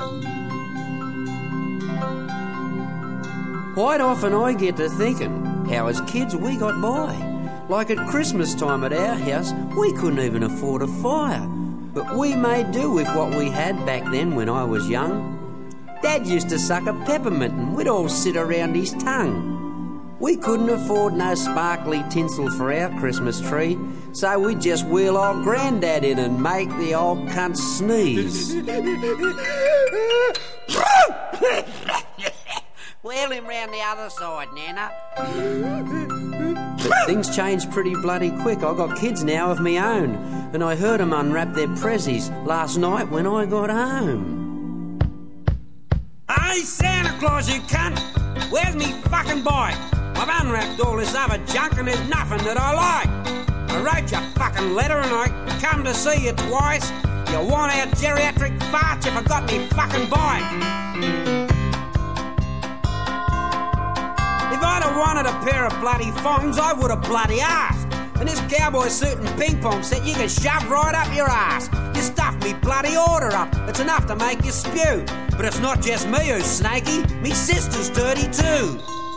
Quite often I get to thinking how as kids we got by. Like at Christmas time at our house, we couldn't even afford a fire. But we made do with what we had back then when I was young. Dad used to suck a peppermint and we'd all sit around his tongue. We couldn't afford no sparkly tinsel for our Christmas tree, so we'd just wheel old Grandad in and make the old cunt sneeze. Wheel him round the other side, Nana. But things changed pretty bloody quick. I got kids now of me own, and I heard them unwrap their prezzies last night when I got home. Hey, Santa Claus, you cunt! Where's me fucking bike? I've unwrapped all this other junk and there's nothing that I like. I wrote your fucking letter and I come to see you twice. You want our geriatric fart? You forgot me fucking bike. If I'd have wanted a pair of bloody thongs, I would have bloody asked. And this cowboy suit and ping pong set you can shove right up your ass. You stuffed me bloody order up. It's enough to make you spew. But it's not just me who's snaky. Me sister's dirty too.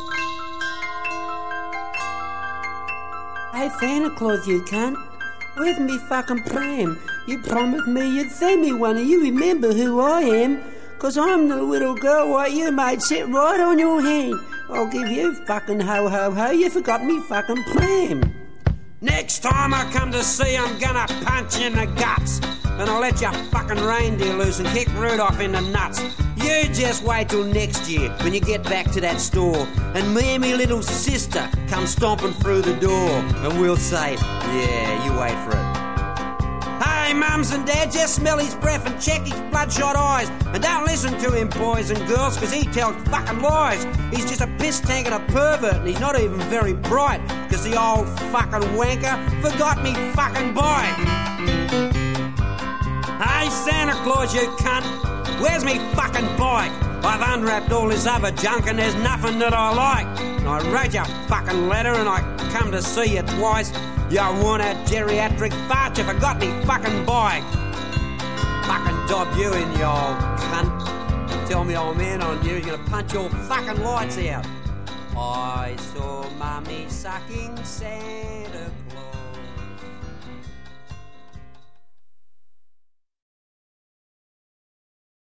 Hey, Santa Claus, you cunt. Where's me fucking pram? You promised me you'd send me one, and you remember who I am? 'Cause I'm the little girl what you made sit right on your hand. I'll give you fucking ho-ho-ho, you forgot me fucking pram. Next time I come to see, I'm gonna punch you in the guts. And I'll let your fucking reindeer loose and kick Rudolph in the nuts. You just wait till next year when you get back to that store and me and me little sister come stomping through the door and we'll say, yeah, you wait for it. Hey, mums and dads, just smell his breath and check his bloodshot eyes. And don't listen to him, boys and girls, 'cause he tells fucking lies. He's just a piss tank and a pervert, and he's not even very bright, 'cause the old fucking wanker forgot me fucking bike. Hey, Santa Claus, you cunt, where's me fucking bike? I've unwrapped all this other junk and there's nothing that I like. And I wrote your fucking letter and I come to see you twice. You want a geriatric fart, you forgot me fucking bike. Fucking dob you in, you old cunt. Tell me old man on you, he's gonna punch your fucking lights out. I saw Mummy sucking Santa Claus.